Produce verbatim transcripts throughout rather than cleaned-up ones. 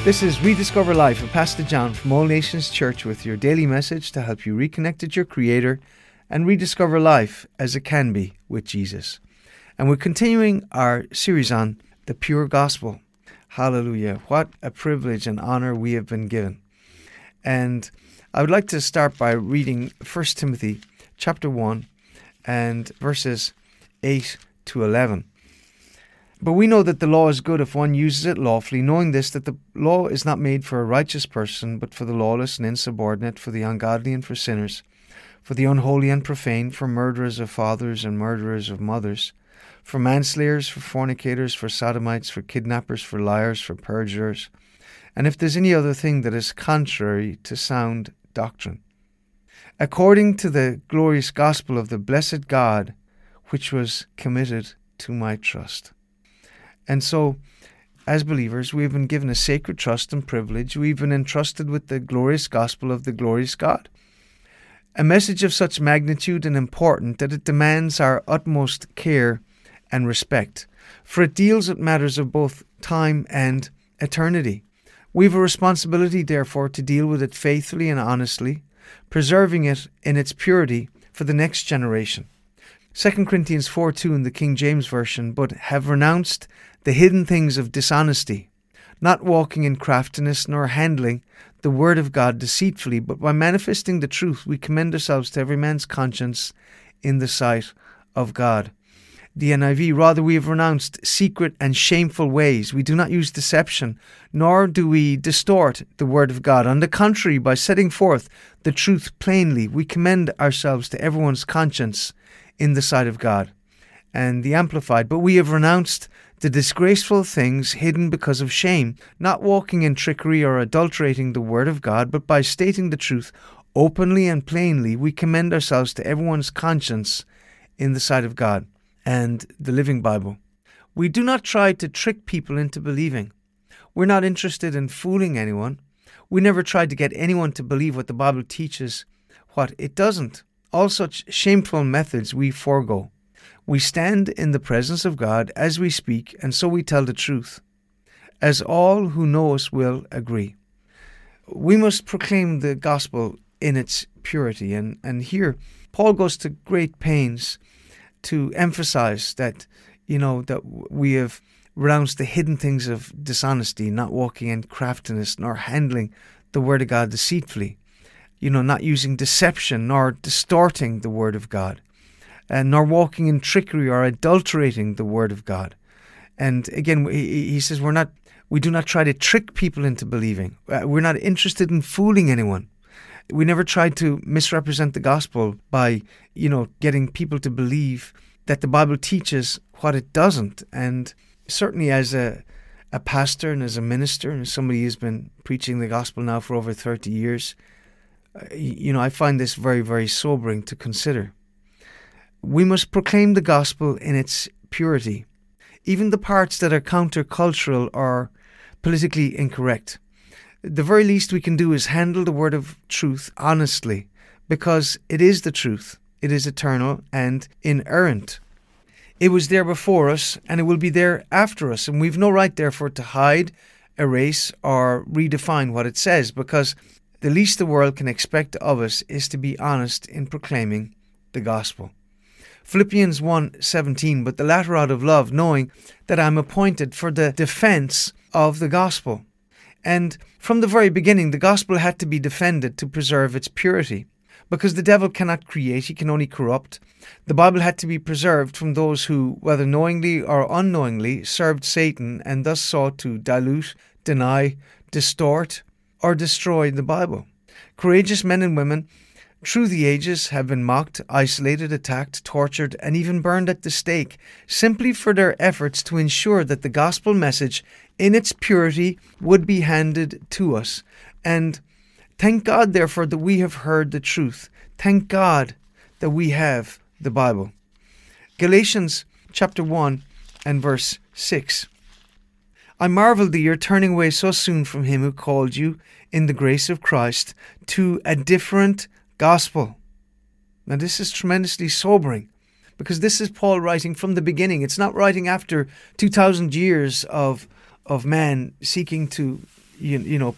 This is Rediscover Life with Pastor John from All Nations Church with your daily message to help you reconnect with your Creator and rediscover life as it can be with Jesus. And we're continuing our series on the pure gospel. Hallelujah. What a privilege and honor we have been given. And I would like to start by reading First Timothy chapter one and verses eight to eleven. But we know that the law is good if one uses it lawfully, knowing this, that the law is not made for a righteous person, but for the lawless and insubordinate, for the ungodly and for sinners, for the unholy and profane, for murderers of fathers and murderers of mothers, for manslayers, for fornicators, for sodomites, for kidnappers, for liars, for perjurers, and if there's any other thing that is contrary to sound doctrine, according to the glorious gospel of the blessed God, which was committed to my trust. And so, as believers, we have been given a sacred trust and privilege. We've been entrusted with the glorious gospel of the glorious God. A message of such magnitude and importance that it demands our utmost care and respect, for it deals with matters of both time and eternity. We have a responsibility, therefore, to deal with it faithfully and honestly, preserving it in its purity for the next generation. Second Corinthians four two in the King James Version, but have renounced the hidden things of dishonesty, not walking in craftiness, nor handling the word of God deceitfully, but by manifesting the truth, we commend ourselves to every man's conscience in the sight of God. The N I V, rather we have renounced secret and shameful ways. We do not use deception, nor do we distort the word of God. On the contrary, by setting forth the truth plainly, we commend ourselves to everyone's conscience in the sight of God. And the Amplified, but we have renounced the disgraceful things hidden because of shame, not walking in trickery or adulterating the word of God, but by stating the truth openly and plainly, we commend ourselves to everyone's conscience in the sight of God. And the Living Bible. We do not try to trick people into believing. We're not interested in fooling anyone. We never try to get anyone to believe what the Bible teaches, what it doesn't. All such shameful methods we forego. We stand in the presence of God as we speak, and so we tell the truth, as all who know us will agree. We must proclaim the gospel in its purity, and, and here Paul goes to great pains to emphasize that, you know, that we have renounced the hidden things of dishonesty, not walking in craftiness, nor handling the word of God deceitfully, you know, not using deception, nor distorting the word of God, and nor walking in trickery or adulterating the word of God. And again, he, he says we're not, we do not try to trick people into believing. Uh, we're not interested in fooling anyone. We never tried to misrepresent the gospel by, you know, getting people to believe that the Bible teaches what it doesn't. And certainly as a, a pastor and as a minister and as somebody who's been preaching the gospel now for over thirty years, uh, you know, I find this very, very sobering to consider. We must proclaim the gospel in its purity, even the parts that are countercultural or politically incorrect. The very least we can do is handle the word of truth honestly, because it is the truth. It is eternal and inerrant. It was there before us, and it will be there after us, and we've no right, therefore, to hide, erase, or redefine what it says, because the least the world can expect of us is to be honest in proclaiming the gospel. Philippians one seventeen, but the latter out of love, knowing that I am appointed for the defense of the gospel. And from the very beginning, the gospel had to be defended to preserve its purity, because the devil cannot create, he can only corrupt. The Bible had to be preserved from those who, whether knowingly or unknowingly, served Satan and thus sought to dilute, deny, distort, or destroy the Bible. Courageous men and women through the ages have been mocked, isolated, attacked, tortured, and even burned at the stake, simply for their efforts to ensure that the gospel message in its purity would be handed to us. And thank God, therefore, that we have heard the truth. Thank God that we have the Bible. Galatians chapter one and verse six. I marvel that you're turning away so soon from him who called you in the grace of Christ to a different gospel. Now this is tremendously sobering, because this is Paul writing from the beginning. It's not writing after two thousand years of of man seeking to you, you know,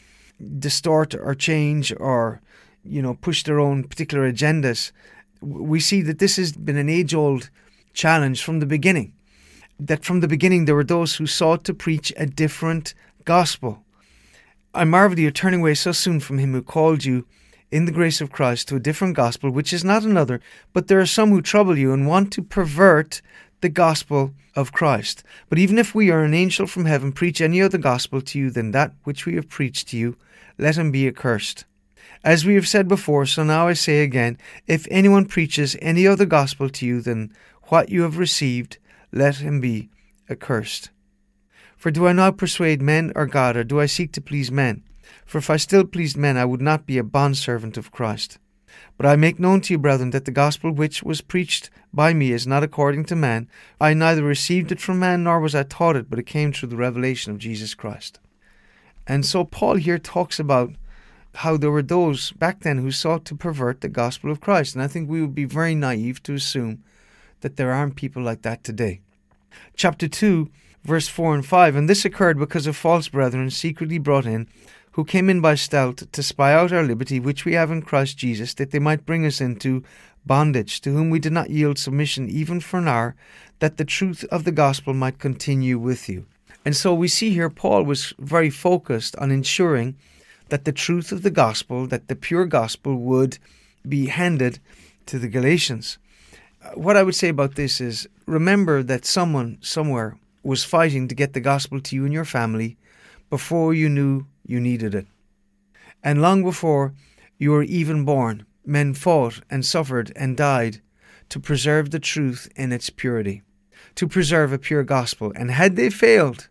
distort or change or, you know, push their own particular agendas. We see that this has been an age-old challenge from the beginning. That from the beginning there were those who sought to preach a different gospel. I marvel you're turning away so soon from him who called you in the grace of Christ to a different gospel, which is not another, but there are some who trouble you and want to pervert the gospel of Christ. But even if we or an angel from heaven preach any other gospel to you than that which we have preached to you, let him be accursed. As we have said before, so now I say again, if anyone preaches any other gospel to you than what you have received, let him be accursed. For do I now persuade men or God, or do I seek to please men? For if I still pleased men, I would not be a bondservant of Christ. But I make known to you, brethren, that the gospel which was preached by me is not according to man. I neither received it from man, nor was I taught it, but it came through the revelation of Jesus Christ. And so Paul here talks about how there were those back then who sought to pervert the gospel of Christ. And I think we would be very naive to assume that there aren't people like that today. Chapter two, verse four and five, and this occurred because of false brethren secretly brought in, who came in by stealth to spy out our liberty which we have in Christ Jesus, that they might bring us into bondage, to whom we did not yield submission even for an hour, that the truth of the gospel might continue with you. And so we see here Paul was very focused on ensuring that the truth of the gospel, that the pure gospel would be handed to the Galatians. What I would say about this is, remember that someone somewhere was fighting to get the gospel to you and your family before you knew you needed it. And long before you were even born, men fought and suffered and died to preserve the truth in its purity, to preserve a pure gospel. And had they failed,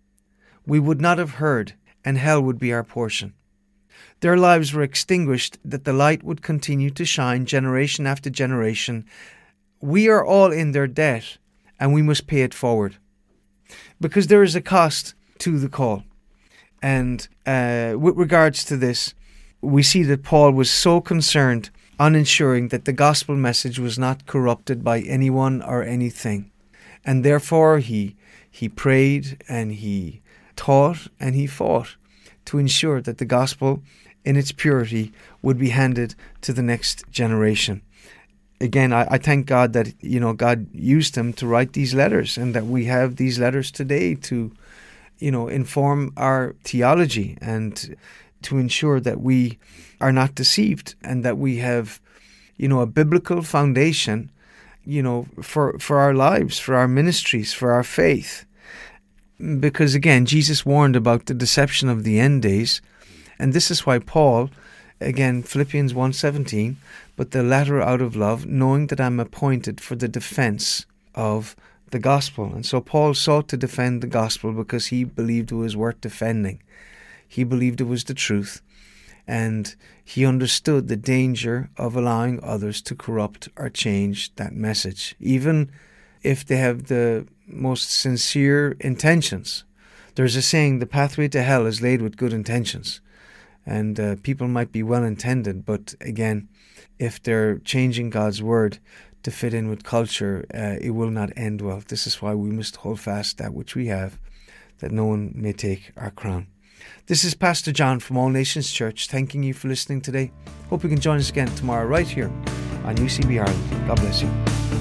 we would not have heard, and hell would be our portion. Their lives were extinguished that the light would continue to shine generation after generation. We are all in their debt, and we must pay it forward, because there is a cost to the call. And uh, with regards to this, we see that Paul was so concerned on ensuring that the gospel message was not corrupted by anyone or anything. And therefore he he prayed and he taught and he fought to ensure that the gospel in its purity would be handed to the next generation. Again, I, I thank God that, you know, God used him to write these letters, and that we have these letters today to, you know, inform our theology and to ensure that we are not deceived, and that we have, you know, a biblical foundation, you know, for, for our lives, for our ministries, for our faith. Because again, Jesus warned about the deception of the end days, and this is why Paul, again, Philippians one seventeen, but the latter out of love, knowing that I am appointed for the defense of the gospel. And so Paul sought to defend the gospel because he believed it was worth defending. He believed it was the truth, and he understood the danger of allowing others to corrupt or change that message, even if they have the most sincere intentions. There's a saying, the pathway to hell is laid with good intentions. And uh, people might be well-intended, but again, if they're changing God's word to fit in with culture, uh, it will not end well. This is why we must hold fast that which we have, that no one may take our crown. This is Pastor John from All Nations Church, thanking you for listening today. Hope you can join us again tomorrow right here on U C B Ireland. God bless you.